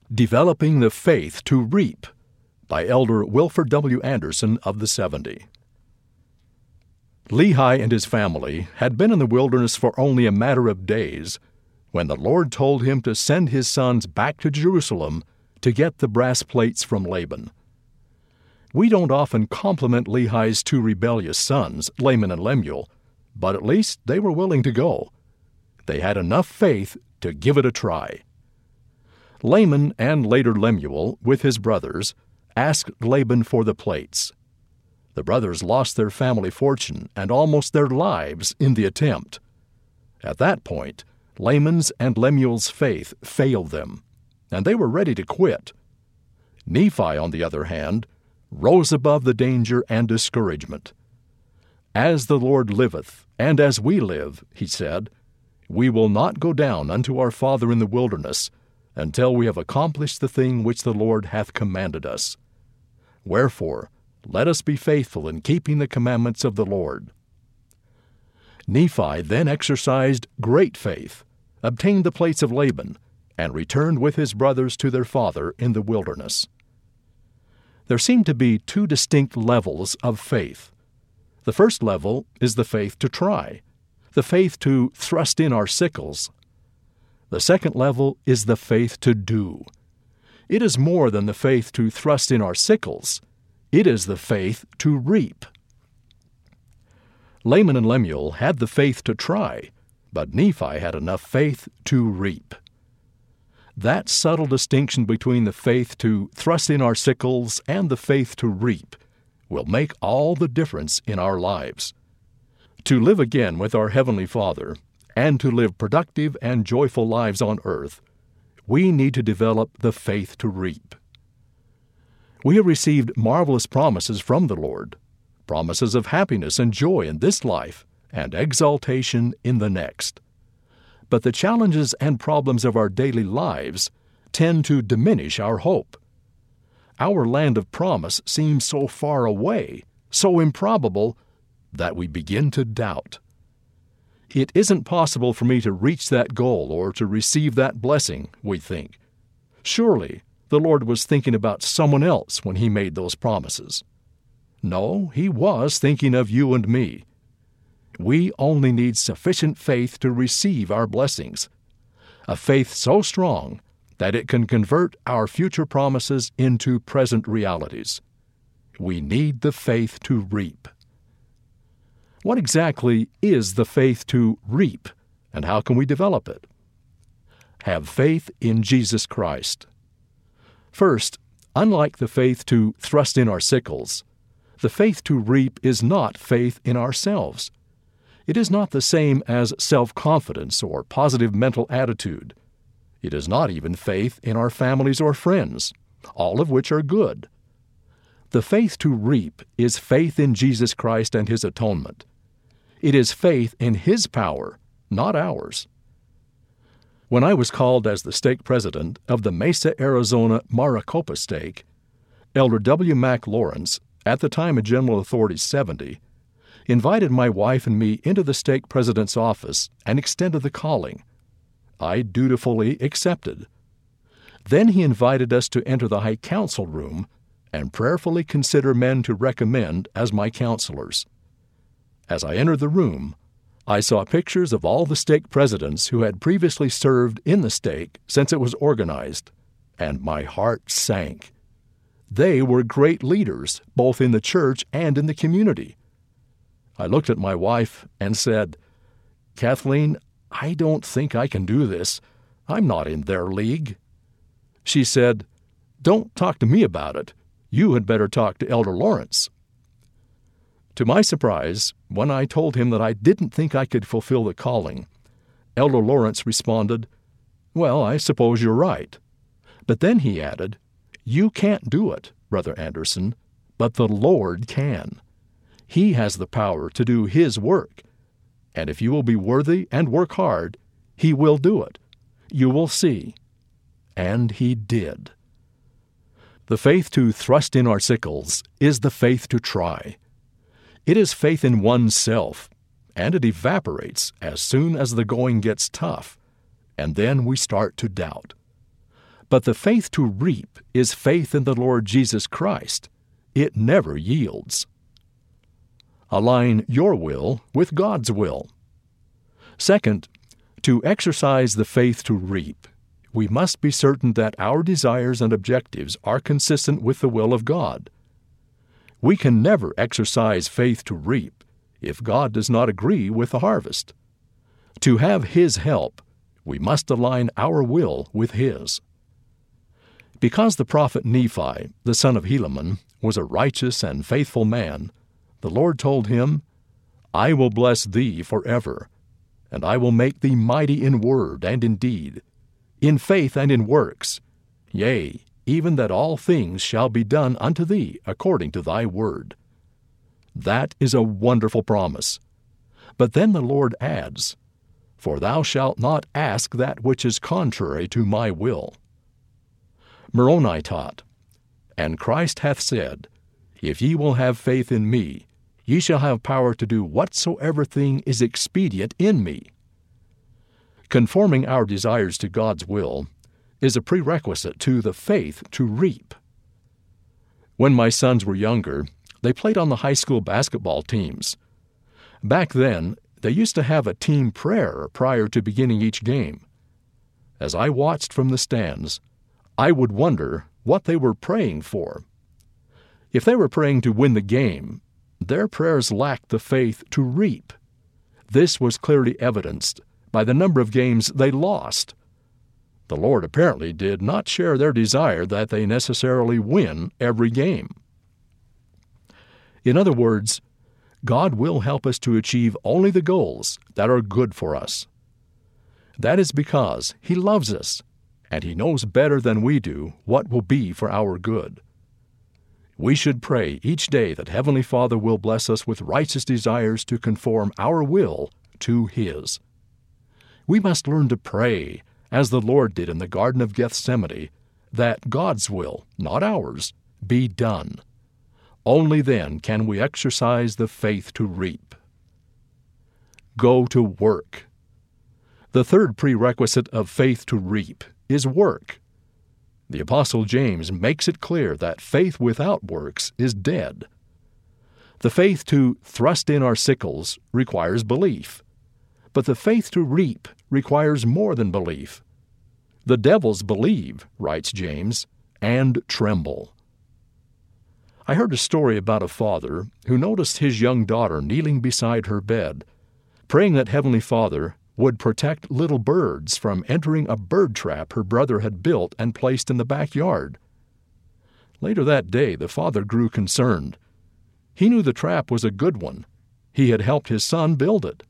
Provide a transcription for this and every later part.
Developing the Faith to Reap by Elder Wilford W. Anderson of the 70. Lehi and his family had been in the wilderness for only a matter of days when the Lord told him to send his sons back to Jerusalem to get the brass plates from Laban. We don't often compliment Lehi's two rebellious sons, Laman and Lemuel, but at least they were willing to go. They had enough faith to give it a try. Laman and later Lemuel, with his brothers, asked Laban for the plates. The brothers lost their family fortune and almost their lives in the attempt. At that point, Laman's and Lemuel's faith failed them, and they were ready to quit. Nephi, on the other hand, rose above the danger and discouragement. "As the Lord liveth, and as we live," he said, "we will not go down unto our father in the wilderness, until we have accomplished the thing which the Lord hath commanded us. Wherefore, let us be faithful in keeping the commandments of the Lord." Nephi then exercised great faith, obtained the plates of Laban, and returned with his brothers to their father in the wilderness. There seem to be two distinct levels of faith. The first level is the faith to try, the faith to thrust in our sickles. The second level is the faith to do. It is more than the faith to thrust in our sickles. It is the faith to reap. Laman and Lemuel had the faith to try, but Nephi had enough faith to reap. That subtle distinction between the faith to thrust in our sickles and the faith to reap will make all the difference in our lives. To live again with our Heavenly Father, and to live productive and joyful lives on earth, we need to develop the faith to reap. We have received marvelous promises from the Lord, promises of happiness and joy in this life and exaltation in the next. But the challenges and problems of our daily lives tend to diminish our hope. Our land of promise seems so far away, so improbable, that we begin to doubt. It isn't possible for me to reach that goal or to receive that blessing, we think. Surely the Lord was thinking about someone else when He made those promises. No, He was thinking of you and me. We only need sufficient faith to receive our blessings, a faith so strong that it can convert our future promises into present realities. We need the faith to reap. What exactly is the faith to reap, and how can we develop it? Have faith in Jesus Christ. First, unlike the faith to thrust in our sickles, the faith to reap is not faith in ourselves. It is not the same as self-confidence or positive mental attitude. It is not even faith in our families or friends, all of which are good. The faith to reap is faith in Jesus Christ and His atonement. It is faith in His power, not ours. When I was called as the stake president of the Mesa, Arizona Maricopa stake, Elder W. Mac Lawrence, at the time a General Authority 70, invited my wife and me into the stake president's office and extended the calling. I dutifully accepted. Then he invited us to enter the High Council room and prayerfully consider men to recommend as my counselors. As I entered the room, I saw pictures of all the stake presidents who had previously served in the stake since it was organized, and my heart sank. They were great leaders, both in the church and in the community. I looked at my wife and said, "Kathleen, I don't think I can do this. I'm not in their league." She said, "Don't talk to me about it. You had better talk to Elder Lawrence." To my surprise, when I told him that I didn't think I could fulfill the calling, Elder Lawrence responded, "Well, I suppose you're right." But then he added, "You can't do it, Brother Anderson, but the Lord can. He has the power to do His work. And if you will be worthy and work hard, He will do it. You will see." And He did. The faith to thrust in our sickles is the faith to try. It is faith in oneself, and it evaporates as soon as the going gets tough, and then we start to doubt. But the faith to reap is faith in the Lord Jesus Christ. It never yields. Align your will with God's will. Second, to exercise the faith to reap, we must be certain that our desires and objectives are consistent with the will of God. We can never exercise faith to reap if God does not agree with the harvest. To have His help, we must align our will with His. Because the prophet Nephi, the son of Helaman, was a righteous and faithful man, the Lord told him, "I will bless thee forever, and I will make thee mighty in word and in deed, in faith and in works, yea, even that all things shall be done unto thee according to thy word." That is a wonderful promise. But then the Lord adds, "For thou shalt not ask that which is contrary to my will." Moroni taught, "And Christ hath said, If ye will have faith in me, ye shall have power to do whatsoever thing is expedient in me." Conforming our desires to God's will is a prerequisite to the faith to reap. When my sons were younger, they played on the high school basketball teams. Back then, they used to have a team prayer prior to beginning each game. As I watched from the stands, I would wonder what they were praying for. If they were praying to win the game, their prayers lacked the faith to reap. This was clearly evidenced by the number of games they lost. The Lord apparently did not share their desire that they necessarily win every game. In other words, God will help us to achieve only the goals that are good for us. That is because He loves us, and He knows better than we do what will be for our good. We should pray each day that Heavenly Father will bless us with righteous desires to conform our will to His. We must learn to pray, as the Lord did in the Garden of Gethsemane, that God's will, not ours, be done. Only then can we exercise the faith to reap. Go to work. The third prerequisite of faith to reap is work. The Apostle James makes it clear that faith without works is dead. The faith to thrust in our sickles requires belief, but the faith to reap requires more than belief. "The devils believe," writes James, "and tremble." I heard a story about a father who noticed his young daughter kneeling beside her bed, praying that Heavenly Father would protect little birds from entering a bird trap her brother had built and placed in the backyard. Later that day, the father grew concerned. He knew the trap was a good one. He had helped his son build it.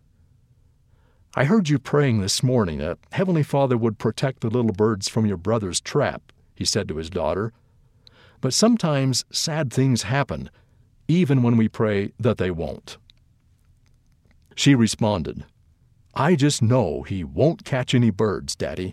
"I heard you praying this morning that Heavenly Father would protect the little birds from your brother's trap," he said to his daughter. "But sometimes sad things happen, even when we pray that they won't." She responded, "I just know He won't catch any birds, Daddy."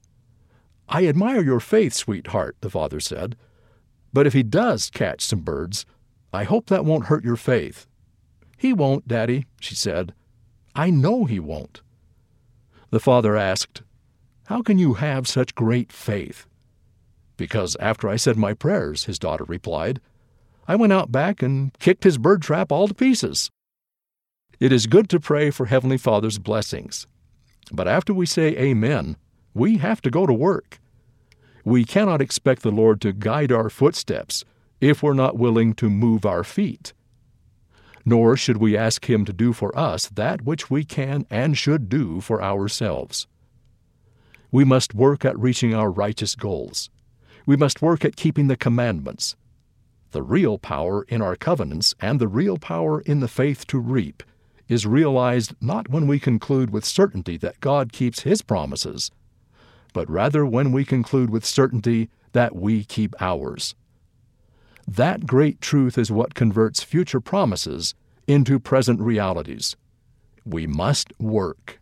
"I admire your faith, sweetheart," the father said. "But if He does catch some birds, I hope that won't hurt your faith." "He won't, Daddy," she said. "I know He won't." The father asked, "How can you have such great faith?" "Because after I said my prayers," his daughter replied, "I went out back and kicked his bird trap all to pieces." It is good to pray for Heavenly Father's blessings, but after we say Amen, we have to go to work. We cannot expect the Lord to guide our footsteps if we're not willing to move our feet. Nor should we ask Him to do for us that which we can and should do for ourselves. We must work at reaching our righteous goals. We must work at keeping the commandments. The real power in our covenants and the real power in the faith to reap is realized not when we conclude with certainty that God keeps His promises, but rather when we conclude with certainty that we keep ours. That great truth is what converts future promises into present realities. We must work.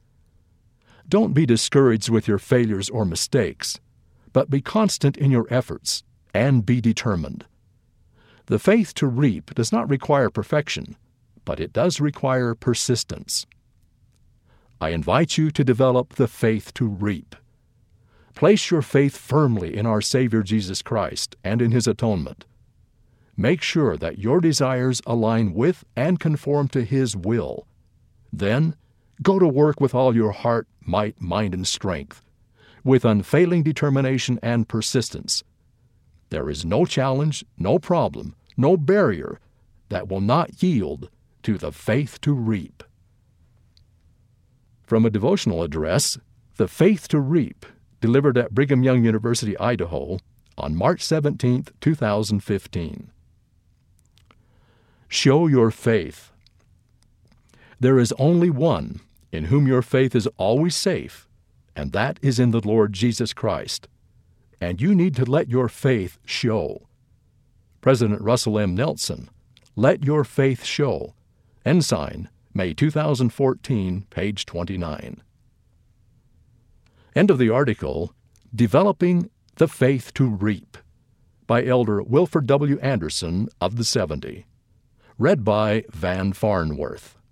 Don't be discouraged with your failures or mistakes, but be constant in your efforts and be determined. The faith to reap does not require perfection, but it does require persistence. I invite you to develop the faith to reap. Place your faith firmly in our Savior Jesus Christ and in His atonement. Make sure that your desires align with and conform to His will. Then, go to work with all your heart, might, mind, and strength, with unfailing determination and persistence. There is no challenge, no problem, no barrier that will not yield to the faith to reap. From a devotional address, The Faith to Reap, delivered at Brigham Young University, Idaho, on March 17, 2015. Show your faith. There is only one in whom your faith is always safe, and that is in the Lord Jesus Christ. And you need to let your faith show. President Russell M. Nelson, Let Your Faith Show. Ensign, May 2014, page 29. End of the article, Developing the Faith to Reap, by Elder Wilford W. Anderson of the 70. Read by Van Farnworth.